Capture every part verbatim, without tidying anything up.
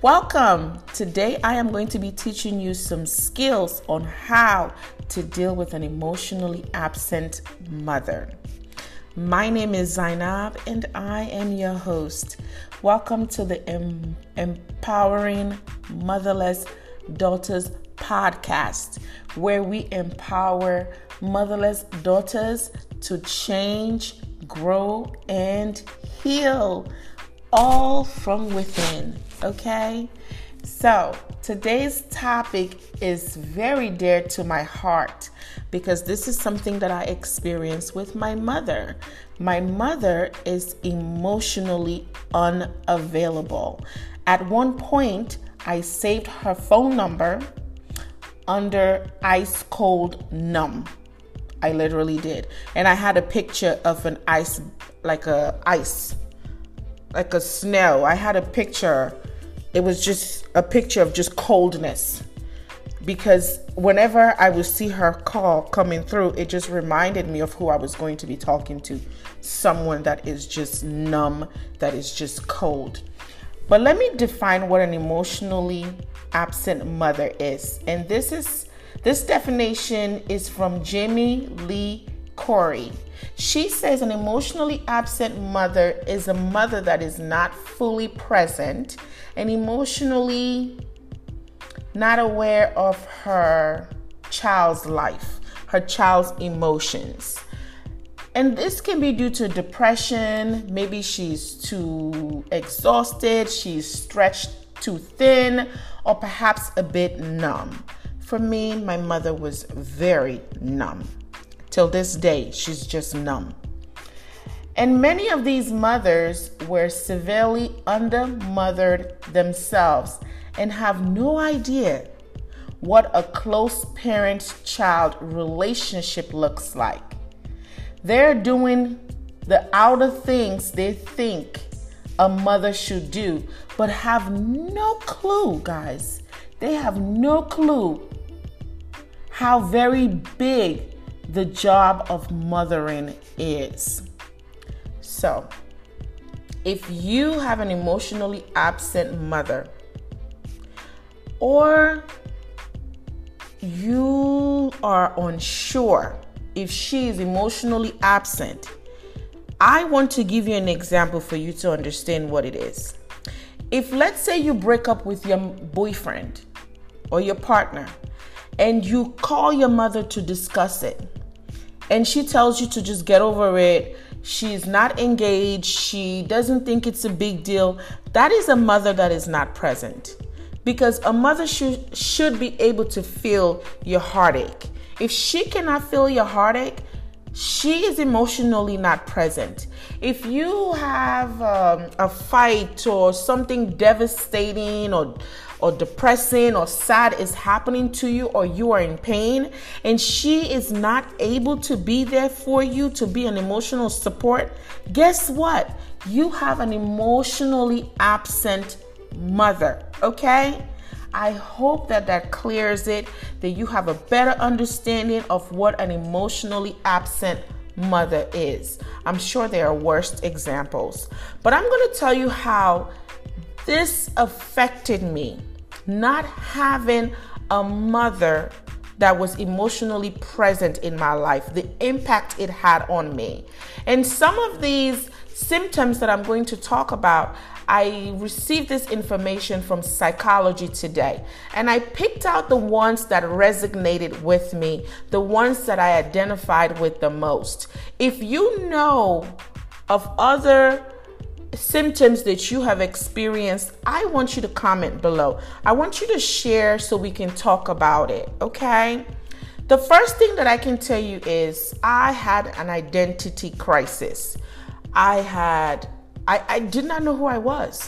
Welcome. Today I am going to be teaching you some skills on how to deal with an emotionally absent mother. My name is Zainab and I am your host. Welcome to the em- Empowering Motherless Daughters podcast, where we empower motherless daughters to change, grow, and heal, all from within. Okay? So, today's topic is very dear to my heart because this is something that I experienced with my mother. My mother is emotionally unavailable. At one point, I saved her phone number under ice cold numb. I literally did. And I had a picture of an ice, like a ice, like a snow. I had a picture. It was just a picture of just coldness. Because whenever I would see her call coming through, it just reminded me of who I was going to be talking to. Someone that is just numb, that is just cold. But let me define what an emotionally absent mother is. And this is this definition is from Jamie Lee Corey. She says an emotionally absent mother is a mother that is not fully present and emotionally not aware of her child's life, her child's emotions. And this can be due to depression. Maybe she's too exhausted, she's stretched too thin, or perhaps a bit numb. For me, my mother was very numb. Till this day, she's just numb. And many of these mothers were severely under-mothered themselves and have no idea what a close parent-child relationship looks like. They're doing the outer things they think a mother should do, but have no clue, guys. They have no clue how very big the job of mothering is. So, if you have an emotionally absent mother, or you are unsure if she is emotionally absent, I want to give you an example for you to understand what it is. If, let's say, you break up with your boyfriend or your partner and you call your mother to discuss it, and she tells you to just get over it, she's not engaged, she doesn't think it's a big deal, that is a mother that is not present. Because a mother should should be able to feel your heartache. If she cannot feel your heartache, she is emotionally not present. If you have um, a fight or something devastating or or depressing or sad is happening to you, or you are in pain, and she is not able to be there for you, to be an emotional support, guess what? You have an emotionally absent mother, okay? I hope that that clears it, that you have a better understanding of what an emotionally absent mother is. I'm sure there are worse examples, but I'm going to tell you how this affected me, not having a mother that was emotionally present in my life, the impact it had on me. And some of these symptoms that I'm going to talk about, I received this information from Psychology Today, and I picked out the ones that resonated with me, the ones that I identified with the most. If you know of other symptoms that you have experienced, I want you to comment below. I want you to share so we can talk about it, okay? The first thing that I can tell you is I had an identity crisis. I had I, I did not know who I was.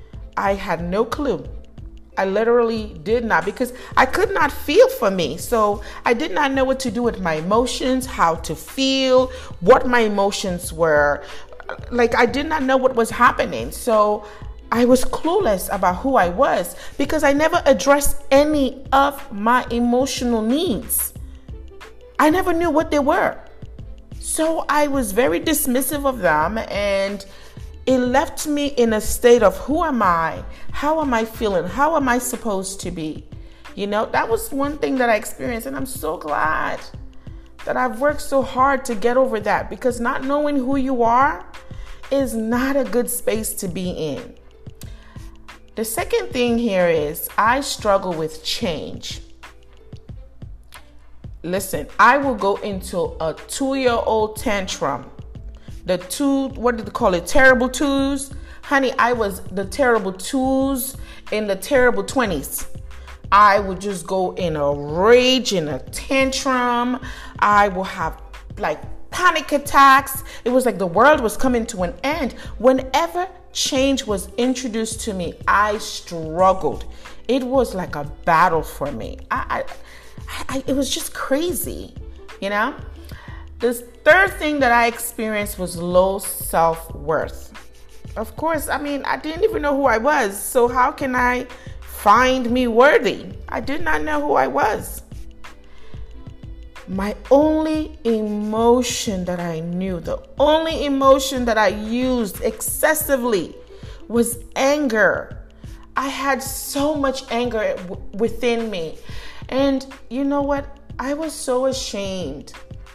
I had no clue. I literally did not, because I could not feel for me. So I did not know what to do with my emotions, how to feel, what my emotions were. Like, I did not know what was happening. So I was clueless about who I was because I never addressed any of my emotional needs. I never knew what they were. So I was very dismissive of them, and it left me in a state of who am I? How am I feeling? How am I supposed to be? You know, that was one thing that I experienced, and I'm so glad that I've worked so hard to get over that, because not knowing who you are is not a good space to be in. The second thing here is I struggle with change. Listen, I will go into a two-year-old tantrum. The two, what did they call it? Terrible twos. Honey, I was the terrible twos in the terrible twenties. I would just go in a rage, in a tantrum. I will have like panic attacks. It was like the world was coming to an end. Whenever change was introduced to me, I struggled. It was like a battle for me. I, I, I it was just crazy, you know? The third thing that I experienced was low self-worth. Of course, I mean, I didn't even know who I was. So how can I find me worthy? I did not know who I was. My only emotion that I knew, the only emotion that I used excessively was anger. I had so much anger w- within me. And you know what? I was so ashamed.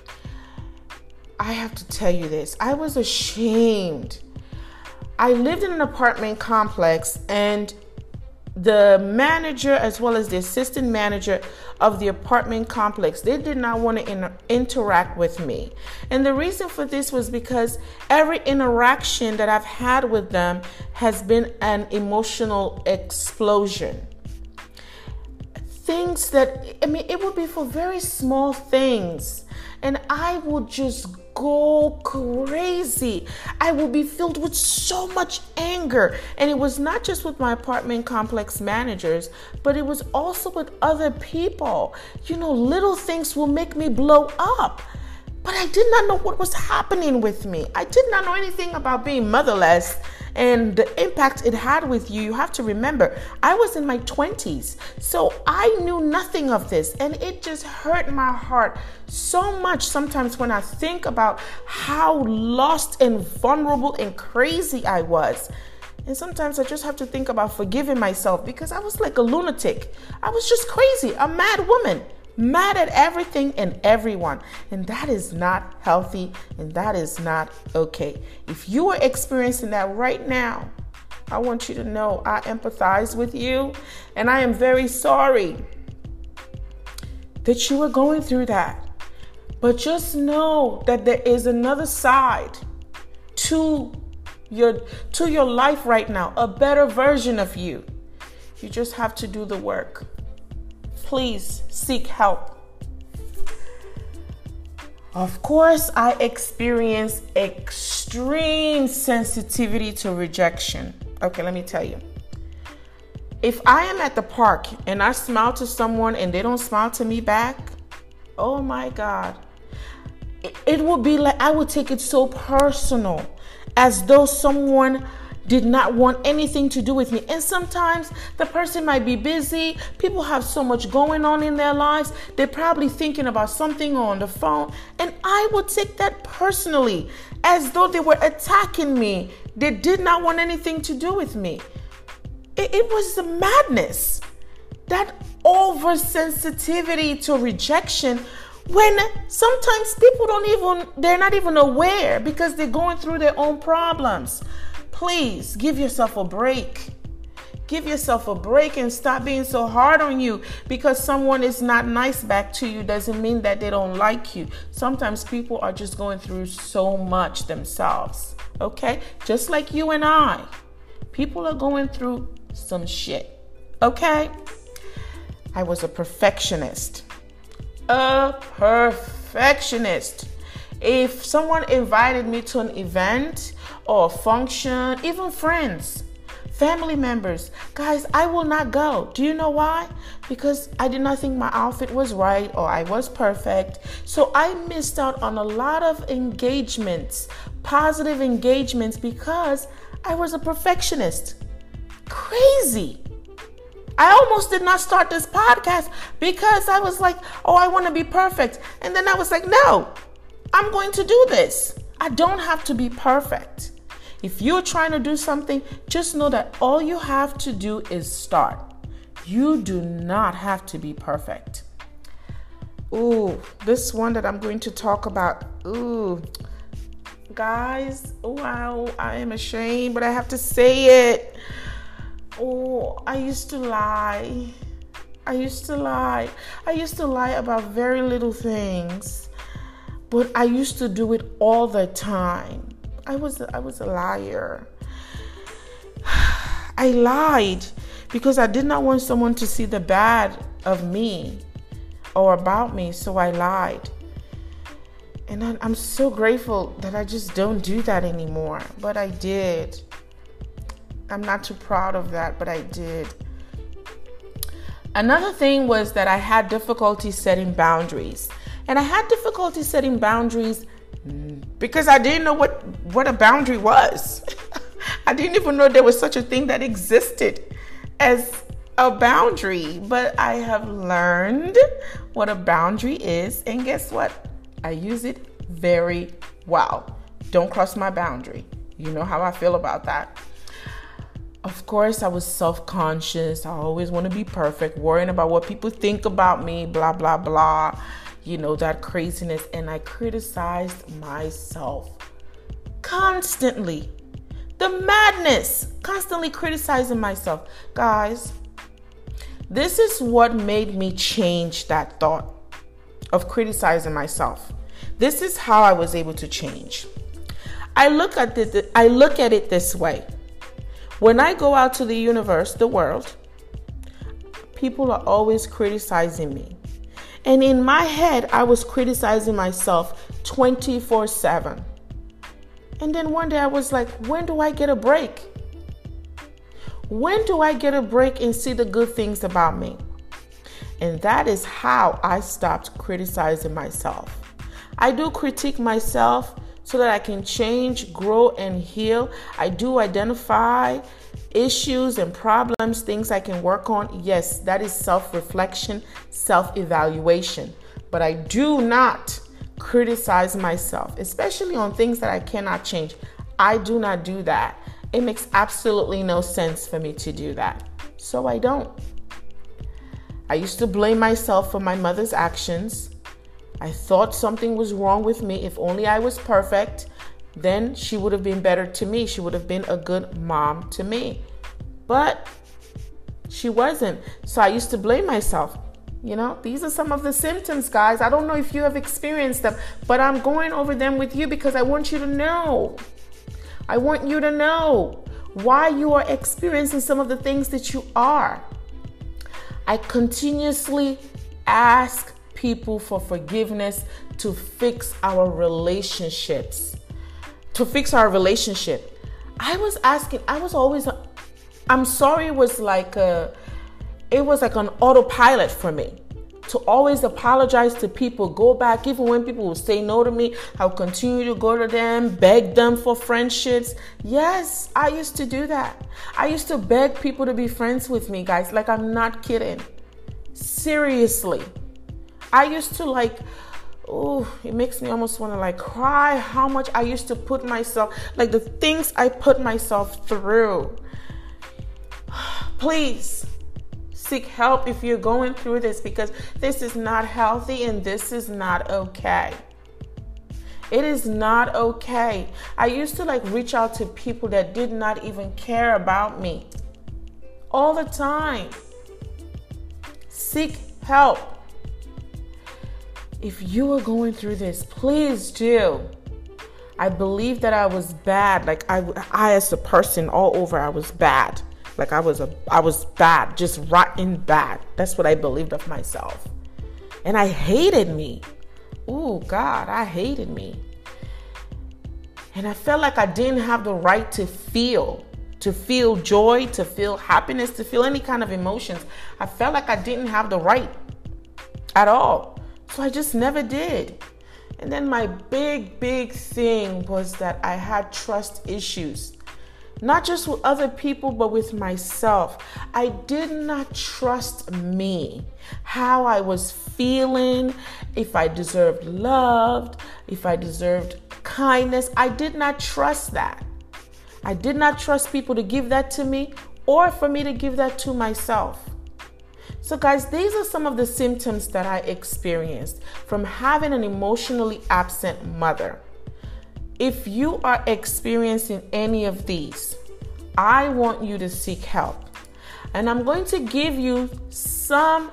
I have to tell you this. I was ashamed. I lived in an apartment complex, and the manager as well as the assistant manager of the apartment complex, they did not want to inter- interact with me. And the reason for this was because every interaction that I've had with them has been an emotional explosion. Things that, I mean, it would be for very small things. And I would just go crazy. I would be filled with so much anger. And it was not just with my apartment complex managers, but it was also with other people. You know, little things will make me blow up. But I did not know what was happening with me. I did not know anything about being motherless and the impact it had with you. You have to remember, I was in my twenties, so I knew nothing of this, and it just hurt my heart so much sometimes when I think about how lost and vulnerable and crazy I was. And sometimes I just have to think about forgiving myself, because I was like a lunatic. I was just crazy, a mad woman. Mad at everything and everyone. And that is not healthy, and that is not okay. If you are experiencing that right now, I want you to know I empathize with you, and I am very sorry that you are going through that. But just know that there is another side to your to your life right now, a better version of you. You just have to do the work. Please seek help. Of course, I experience extreme sensitivity to rejection. Okay, let me tell you. If I am at the park and I smile to someone and they don't smile to me back, oh my God. It, it will be like I would take it so personal, as though someone did not want anything to do with me. And sometimes the person might be busy. People have so much going on in their lives. They're probably thinking about something on the phone. And I would take that personally, as though they were attacking me. They did not want anything to do with me. It, it was the madness. That oversensitivity to rejection, when sometimes people don't even, they're not even aware because they're going through their own problems. Please give yourself a break. Give yourself a break and stop being so hard on you. Because someone is not nice back to you doesn't mean that they don't like you. Sometimes people are just going through so much themselves. Okay? Just like you and I. People are going through some shit. Okay? I was a perfectionist. A perfectionist. If someone invited me to an event or a function, even friends, family members, guys, I will not go. Do you know why? Because I did not think my outfit was right or I was perfect. So I missed out on a lot of engagements, positive engagements, because I was a perfectionist. Crazy. I almost did not start this podcast because I was like, oh, I want to be perfect. And then I was like, no, I'm going to do this. I don't have to be perfect. If you're trying to do something, just know that all you have to do is start. You do not have to be perfect. Ooh, this one that I'm going to talk about. Ooh, guys, wow, I am ashamed, but I have to say it. Oh, I used to lie. I used to lie. I used to lie about very little things, but I used to do it all the time. I was I was a liar. I lied because I did not want someone to see the bad of me or about me, so I lied. And I, I'm so grateful that I just don't do that anymore, but I did. I'm not too proud of that, but I did. Another thing was that I had difficulty setting boundaries. And I had difficulty setting boundaries because I didn't know what, what a boundary was. I didn't even know there was such a thing that existed as a boundary. But I have learned what a boundary is. And guess what? I use it very well. Don't cross my boundary. You know how I feel about that. Of course, I was self-conscious. I always want to be perfect, worrying about what people think about me, blah, blah, blah. You know, that craziness. And I criticized myself constantly. The madness, constantly criticizing myself. Guys, this is what made me change that thought of criticizing myself. This is how I was able to change. I look at it, I look at it this way. When I go out to the universe, the world, people are always criticizing me. And in my head, I was criticizing myself twenty-four seven. And then one day I was like, when do I get a break? When do I get a break and see the good things about me? And that is how I stopped criticizing myself. I do critique myself so that I can change, grow, and heal. I do identify issues and problems, things I can work on. Yes, that is self-reflection, self-evaluation. But I do not criticize myself, especially on things that I cannot change. I do not do that. It makes absolutely no sense for me to do that. So I don't. I used to blame myself for my mother's actions. I thought something was wrong with me. If only I was perfect, then she would have been better to me. She would have been a good mom to me. But she wasn't. So I used to blame myself. You know, these are some of the symptoms, guys. I don't know if you have experienced them, but I'm going over them with you because I want you to know. I want you to know why you are experiencing some of the things that you are. I continuously ask people for forgiveness to fix our relationships, to fix our relationship. I was asking, I was always, I'm sorry, it was like a, it was like an autopilot for me to always apologize to people, go back, even when people would say no to me, I'll continue to go to them, beg them for friendships. Yes, I used to do that. I used to beg people to be friends with me, guys. Like, I'm not kidding. Seriously. I used to like, oh, it makes me almost want to like cry how much I used to put myself, like the things I put myself through. Please seek help if you're going through this, because this is not healthy and this is not okay. It is not okay. I used to like reach out to people that did not even care about me all the time. Seek help. If you are going through this, please do. I believe that I was bad. Like I, I as a person all over, I was bad. Like I was a, I was bad, just rotten bad. That's what I believed of myself. And I hated me. Oh God, I hated me. And I felt like I didn't have the right to feel, to feel joy, to feel happiness, to feel any kind of emotions. I felt like I didn't have the right at all. So I just never did. And then my big, big thing was that I had trust issues. Not just with other people, but with myself. I did not trust me, how I was feeling, if I deserved love, if I deserved kindness. I did not trust that. I did not trust people to give that to me or for me to give that to myself. So guys, these are some of the symptoms that I experienced from having an emotionally absent mother. If you are experiencing any of these, I want you to seek help. And I'm going to give you some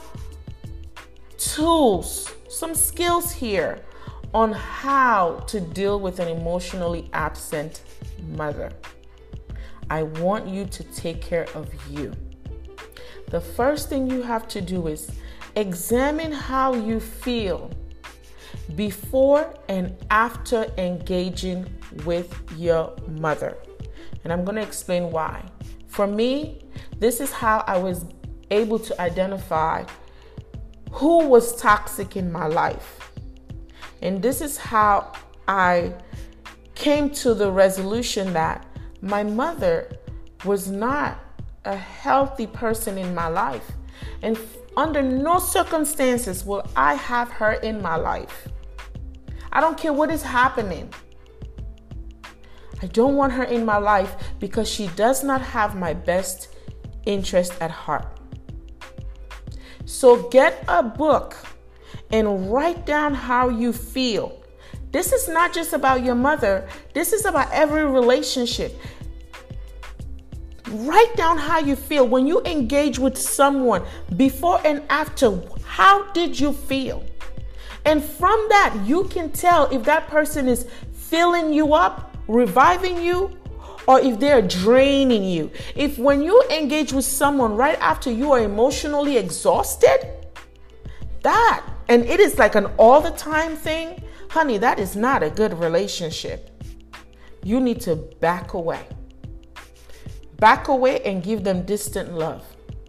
tools, some skills here on how to deal with an emotionally absent mother. I want you to take care of you. The first thing you have to do is examine how you feel before and after engaging with your mother. And I'm going to explain why. For me, this is how I was able to identify who was toxic in my life. And this is how I came to the resolution that my mother was not a healthy person in my life. And under no circumstances will I have her in my life. I don't care what is happening. I don't want her in my life because she does not have my best interest at heart. So get a book and write down how you feel. This is not just about your mother. This is about every relationship. Write down how you feel when you engage with someone before and after. How did you feel? And from that, you can tell if that person is filling you up, reviving you, or if they're draining you. If when you engage with someone right after you are emotionally exhausted, that, and it is like an all the time thing, honey, that is not a good relationship. You need to back away. Back away and give them distant love.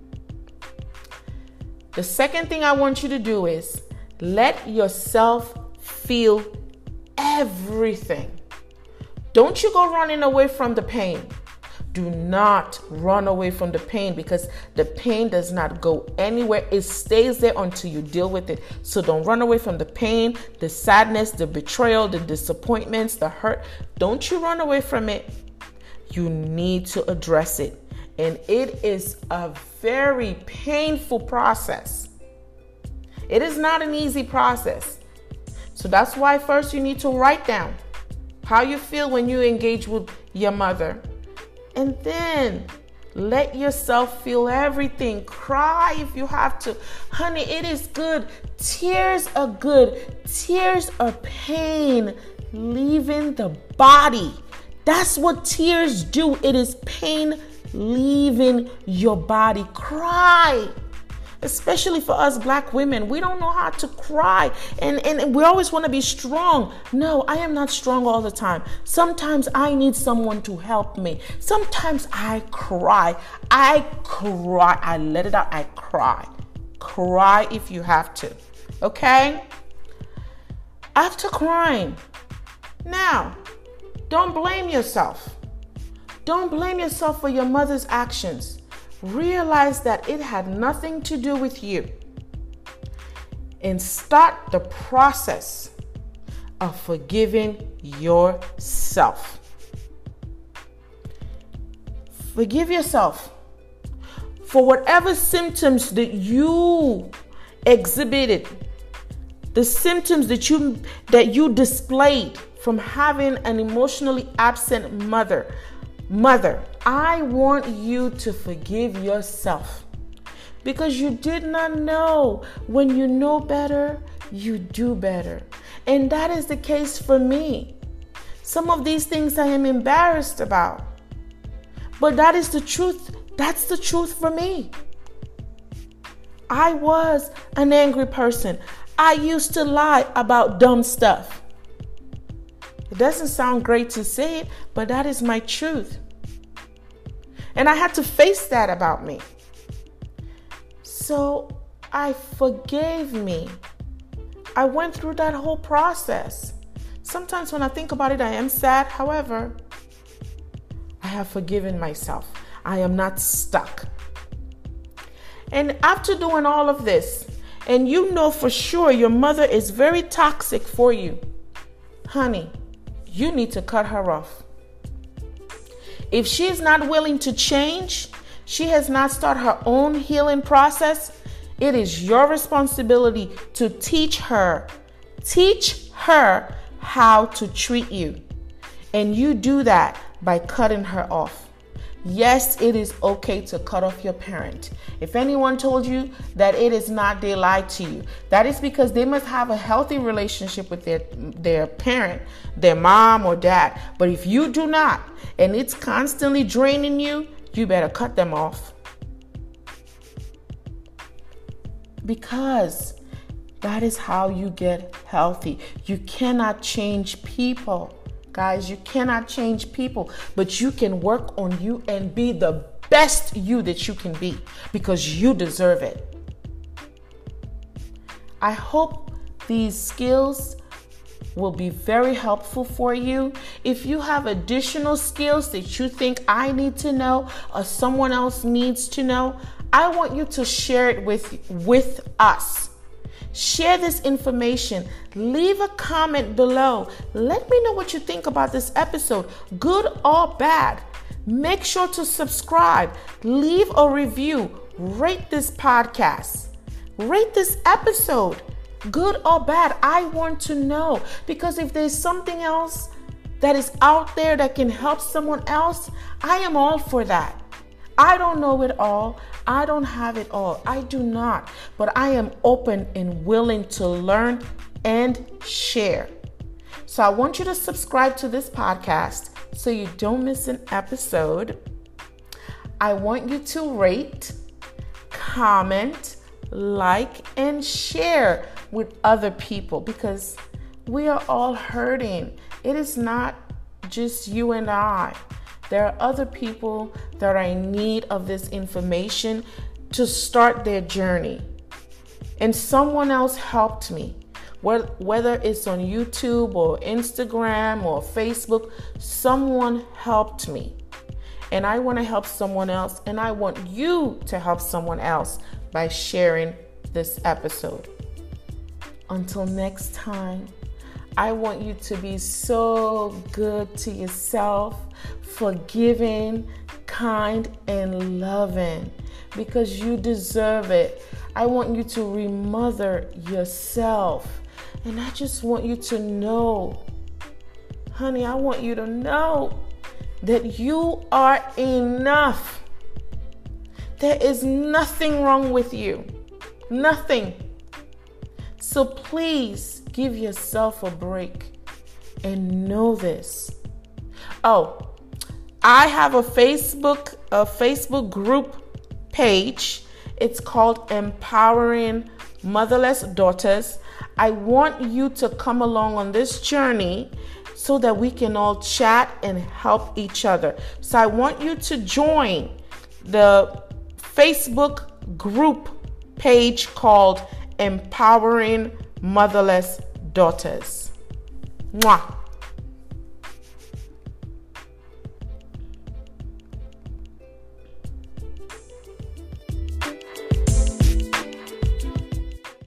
The second thing I want you to do is let yourself feel everything. Don't you go running away from the pain. Do not run away from the pain because the pain does not go anywhere. It stays there until you deal with it. So don't run away from the pain, the sadness, the betrayal, the disappointments, the hurt. Don't you run away from it. You need to address it. And it is a very painful process. It is not an easy process. So that's why first you need to write down how you feel when you engage with your mother. And then let yourself feel everything. Cry if you have to. Honey, it is good. Tears are good. Tears are pain leaving the body. That's what tears do. It is pain leaving your body. Cry. Especially for us black women, we don't know how to cry. And, and we always want to be strong. No, I am not strong all the time. Sometimes I need someone to help me. Sometimes I cry. I cry. I let it out. I cry. Cry if you have to. Okay? After crying, now, don't blame yourself. Don't blame yourself for your mother's actions. Realize that it had nothing to do with you. And start the process of forgiving yourself. Forgive yourself for whatever symptoms that you exhibited, the symptoms that you that you displayed from having an emotionally absent mother. Mother, I want you to forgive yourself because you did not know. When you know better, you do better. And that is the case for me. Some of these things I am embarrassed about, but that is the truth. That's the truth for me. I was an angry person. I used to lie about dumb stuff. It doesn't sound great to say it, but that is my truth. And I had to face that about me. So I forgave me. I went through that whole process. Sometimes when I think about it, I am sad. However, I have forgiven myself. I am not stuck. And after doing all of this, and you know for sure your mother is very toxic for you, honey, you need to cut her off. If she is not willing to change, she has not started her own healing process, it is your responsibility to teach her, teach her how to treat you. And you do that by cutting her off. Yes, it is okay to cut off your parent. If anyone told you that it is not, they lied to you. That is because they must have a healthy relationship with their, their parent, their mom or dad. But if you do not, and it's constantly draining you, you better cut them off. Because that is how you get healthy. You cannot change people. Guys, you cannot change people, but you can work on you and be the best you that you can be, because you deserve it. I hope these skills will be very helpful for you. If you have additional skills that you think I need to know or someone else needs to know, I want you to share it with, with us. Share this information. Leave a comment below. Let me know what you think about this episode, good or bad. Make sure to subscribe. Leave a review. Rate this podcast. Rate this episode, good or bad. I want to know, because if there's something else that is out there that can help someone else, I am all for that. I don't know it all. I don't have it all. I do not. But I am open and willing to learn and share. So I want you to subscribe to this podcast so you don't miss an episode. I want you to rate, comment, like, and share with other people, because we are all hurting. It is not just you and I. There are other people that are in need of this information to start their journey. And someone else helped me. Whether it's on YouTube or Instagram or Facebook, someone helped me. And I want to help someone else, and I want you to help someone else by sharing this episode. Until next time, I want you to be so good to yourself, forgiving, kind, and loving, because you deserve it. I want you to remother yourself. And I just want you to know, honey, I want you to know that you are enough. There is nothing wrong with you. Nothing. So please give yourself a break and know this. Oh, I have a Facebook, a Facebook group page. It's called Empowering Motherless Daughters. I want you to come along on this journey so that we can all chat and help each other. So I want you to join the Facebook group page called Empowering Motherless Daughters. Mwah.